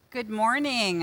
Good morning.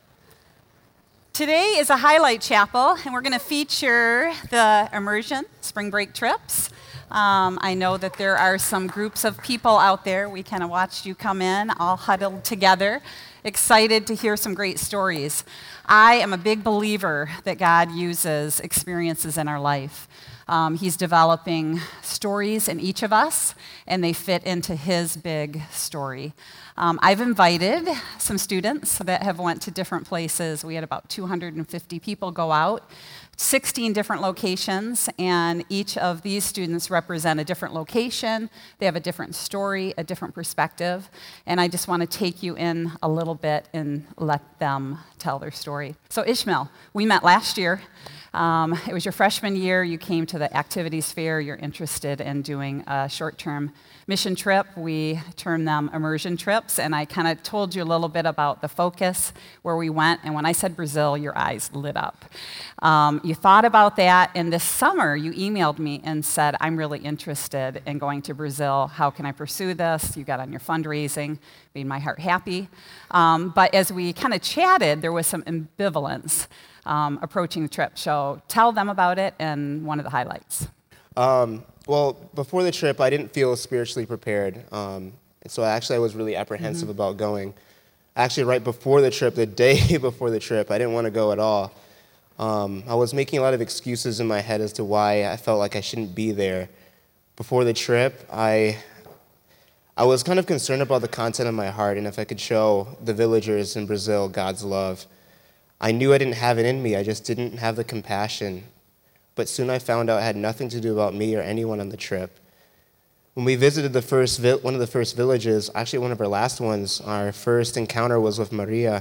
Today is a highlight chapel, and we're going to feature the immersion spring break trips. I know that there are some groups of people out there. We kind of watched you come in, all huddled together, excited to hear some great stories. I am a big believer that God uses experiences in our life. He's developing stories in each of us, and they fit into His big story. I've invited some students that have went to different places. We had about 250 people go out, 16 different locations, and each of these students represent a different location. They have a different story, a different perspective, and I just want to take you in a little bit and let them tell their story. So Ishmael, we met last year. It was your freshman year. You came to the activities fair. You're interested in doing a short-term mission trip. We term them immersion trips, and I kind of told you a little bit about the focus, where we went, and when I said Brazil, your eyes lit up. You thought about that, and this summer you emailed me and said, I'm really interested in going to Brazil. How can I pursue this? You got on your fundraising, made my heart happy. But as we kind of chatted, there was some ambivalence approaching the trip. So tell them about it and one of the highlights. Well, before the trip, I didn't feel spiritually prepared. So I was really apprehensive about going. Actually, right before the trip, the day before the trip, I didn't want to go at all. I was making a lot of excuses in my head as to why I felt like I shouldn't be there. Before the trip, I was kind of concerned about the content of my heart and if I could show the villagers in Brazil God's love. I knew I didn't have it in me. I just didn't have the compassion. But soon I found out it had nothing to do about me or anyone on the trip. When we visited one of the first villages, actually one of our last ones, our first encounter was with Maria.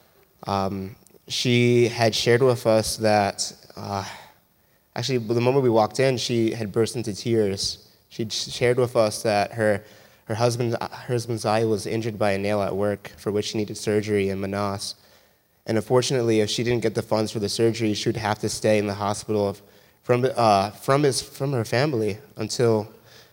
She had shared with us that, the moment we walked in, she had burst into tears. She'd shared with us that her husband's eye was injured by a nail at work, for which she needed surgery in Manaus. And unfortunately, if she didn't get the funds for the surgery, she would have to stay in the hospital from her family until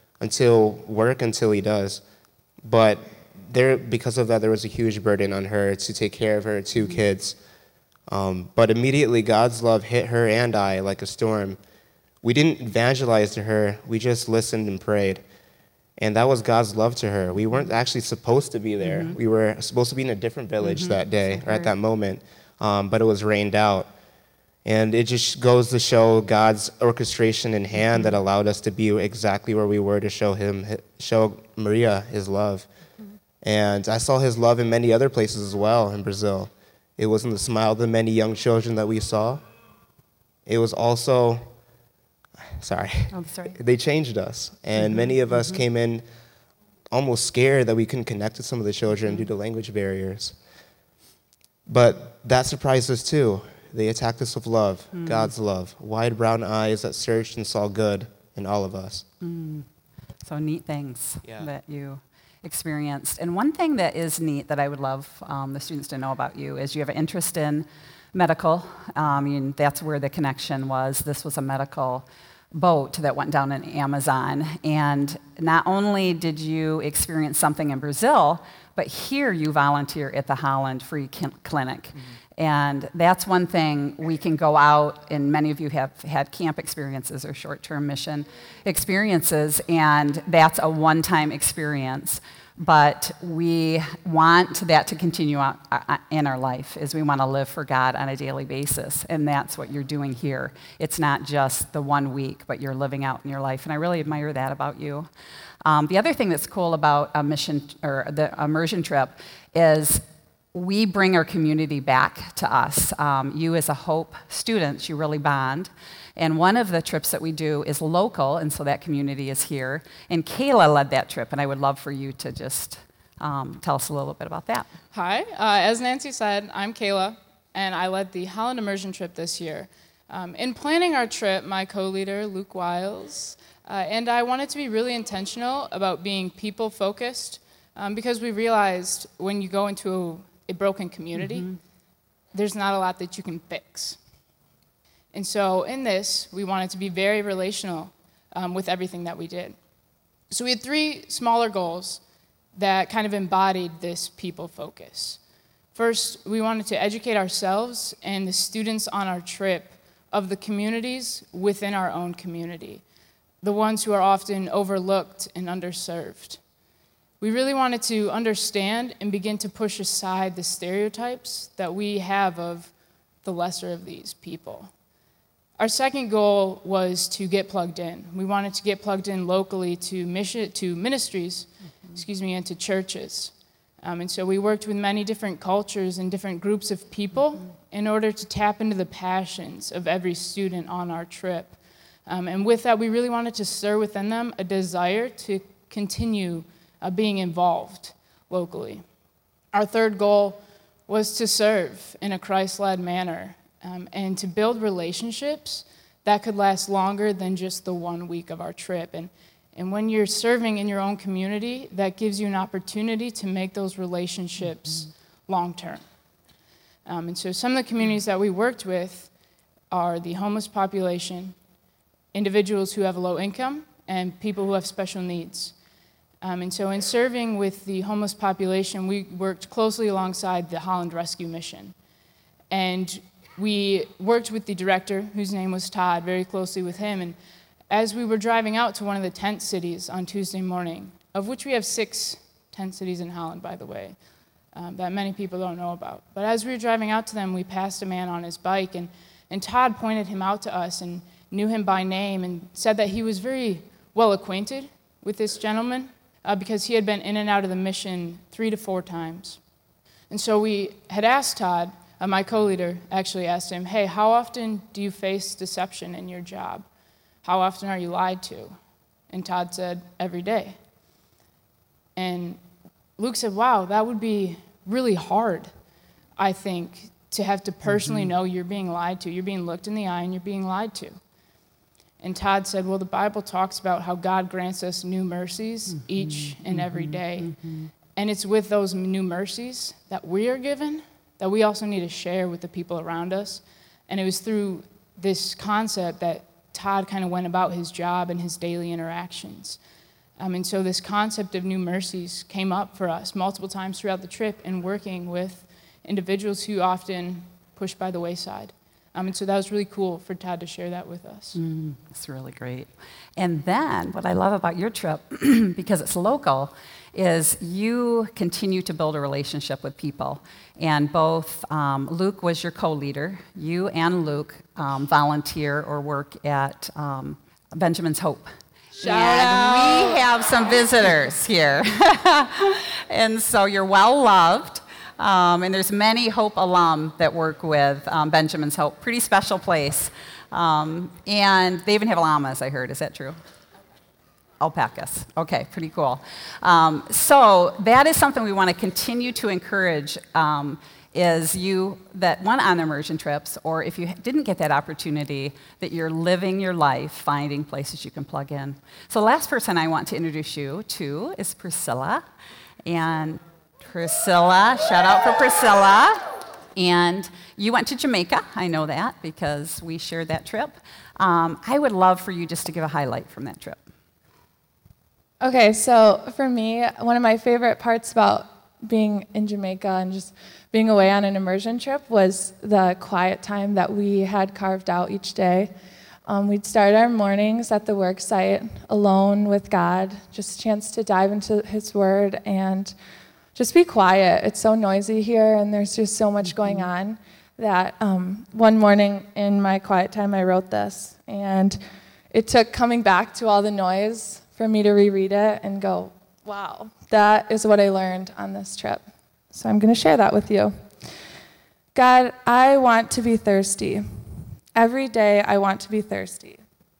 he does. But because of that, there was a huge burden on her to take care of her two kids. But immediately, God's love hit her and I like a storm. We didn't evangelize to her. We just listened and prayed. And that was God's love to her. We weren't actually supposed to be there. We were supposed to be in a different village that day, or at that moment, but it was rained out. And it just goes to show God's orchestration in hand that allowed us to be exactly where we were to show Maria His love. And I saw His love in many other places as well in Brazil. It was in the smile of the many young children that we saw. It was also... Sorry. They changed us. And many of us came in almost scared that we couldn't connect with some of the children due to language barriers. But that surprised us too. They attacked us with love, God's love, wide brown eyes that searched and saw good in all of us. So neat things that you experienced. And one thing that is neat that I would love the students to know about you is you have an interest in medical. That's where the connection was. This was a medical boat that went down in Amazon. And not only did you experience something in Brazil, but here you volunteer at the Holland Free Clinic. And that's one thing we can go out, and many of you have had camp experiences or short-term mission experiences, and that's a one-time experience. But we want that to continue in our life, as we want to live for God on a daily basis, and that's what you're doing here. It's not just the 1 week, but you're living out in your life, and I really admire that about you. The other thing that's cool about a mission or the immersion trip is we bring our community back to us. You as a Hope student, you really bond. And one of the trips that we do is local, and so that community is here. And Kayla led that trip, and I would love for you to just tell us a little bit about that. Hi, as Nancy said, I'm Kayla, and I led the Holland Immersion trip this year. In planning our trip, my co-leader, Luke Wiles, and I wanted to be really intentional about being people-focused, because we realized when you go into a broken community, there's not a lot that you can fix. And so in this, we wanted to be very relational with everything that we did. So we had 3 smaller goals that kind of embodied this people focus. First, we wanted to educate ourselves and the students on our trip of the communities within our own community, the ones who are often overlooked and underserved. We really wanted to understand and begin to push aside the stereotypes that we have of the lesser of these people. Our second goal was to get plugged in. We wanted to get plugged in locally to ministries, and to churches. And so we worked with many different cultures and different groups of people in order to tap into the passions of every student on our trip. And with that, we really wanted to stir within them a desire to continue being involved locally. Our third goal was to serve in a Christ-led manner and to build relationships that could last longer than just the 1 week of our trip. And when you're serving in your own community, that gives you an opportunity to make those relationships long-term. And so some of the communities that we worked with are the homeless population, individuals who have a low income, and people who have special needs. And so in serving with the homeless population, we worked closely alongside the Holland Rescue Mission. And we worked with the director, whose name was Todd, very closely with him. And as we were driving out to one of the tent cities on Tuesday morning, of which we have 6 tent cities in Holland, by the way, that many people don't know about. But as we were driving out to them, we passed a man on his bike, and Todd pointed him out to us and knew him by name and said that he was very well acquainted with this gentleman because he had been in and out of the mission 3 to 4 times. And so we had asked Todd, my co-leader actually asked him, hey, how often do you face deception in your job? How often are you lied to? And Todd said, every day. And Luke said, wow, that would be really hard, I think, to have to personally know you're being lied to. You're being looked in the eye and you're being lied to. And Todd said, well, the Bible talks about how God grants us new mercies each and every day. And it's with those new mercies that we are given that we also need to share with the people around us. And it was through this concept that Todd kind of went about his job and his daily interactions. And so this concept of new mercies came up for us multiple times throughout the trip in working with individuals who often push by the wayside. And so that was really cool for Todd to share that with us. That's really great. And then what I love about your trip, because it's local, is you continue to build a relationship with people. And both Luke was your co-leader. You and Luke volunteer or work at Benjamin's Hope. Shout out. We have some visitors here. And so you're well loved. And there's many Hope alum that work with Benjamin's Hope. Pretty special place. And they even have llamas, I heard. Is that true? Alpacas. Okay, pretty cool. So that is something we want to continue to encourage is you that went on immersion trips, or if you didn't get that opportunity, that you're living your life finding places you can plug in. So the last person I want to introduce you to is Priscilla. And Priscilla, shout out for Priscilla. And you went to Jamaica, I know that, because we shared that trip. I would love for you just to give a highlight from that trip. Okay, so for me, one of my favorite parts about being in Jamaica and just being away on an immersion trip was the quiet time that we had carved out each day. We'd start our mornings at the work site alone with God, just a chance to dive into His Word and just be quiet. It's so noisy here, and there's just so much going on that one morning in my quiet time, I wrote this. And it took coming back to all the noise for me to reread it and go, wow, that is what I learned on this trip. So I'm going to share that with you. God, I want to be thirsty. Every day I want to be thirsty.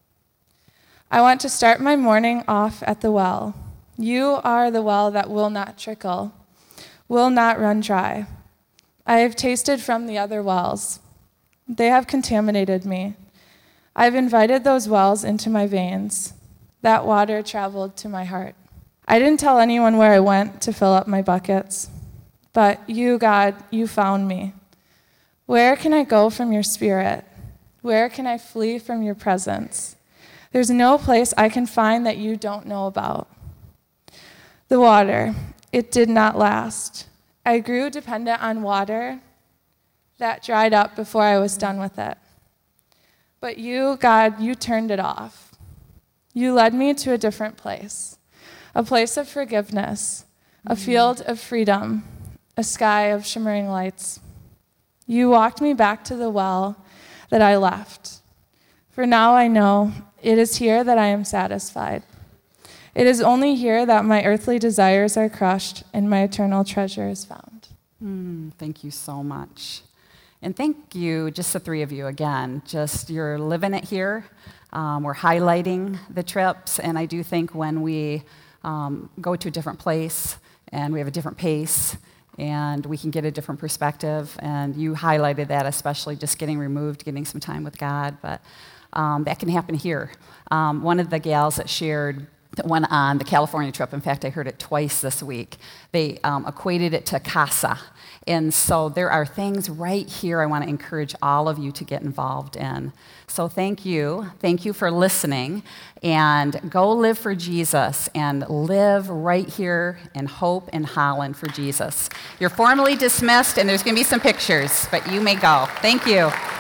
I want to start my morning off at the well. You are the well that will not trickle, will not run dry. I have tasted from the other wells. They have contaminated me. I've invited those wells into my veins. That water traveled to my heart. I didn't tell anyone where I went to fill up my buckets, but you, God, you found me. Where can I go from your spirit? Where can I flee from your presence? There's no place I can find that you don't know about. The water, it did not last. I grew dependent on water that dried up before I was done with it. But you, God, you turned it off. You led me to a different place, a place of forgiveness, a field of freedom, a sky of shimmering lights. You walked me back to the well that I left. For now I know it is here that I am satisfied. It is only here that my earthly desires are crushed and my eternal treasure is found. Thank you so much. And thank you, just the three of you again. Just you're living it here. We're highlighting the trips, and I do think when we go to a different place and we have a different pace and we can get a different perspective, and you highlighted that, especially just getting removed, getting some time with God, but that can happen here. One of the gals that shared that went on the California trip, in fact, I heard it twice this week, they equated it to casa. And so there are things right here I want to encourage all of you to get involved in. So thank you. Thank you for listening. And go live for Jesus and live right here in Hope in Holland for Jesus. You're formally dismissed, and there's going to be some pictures, but you may go. Thank you.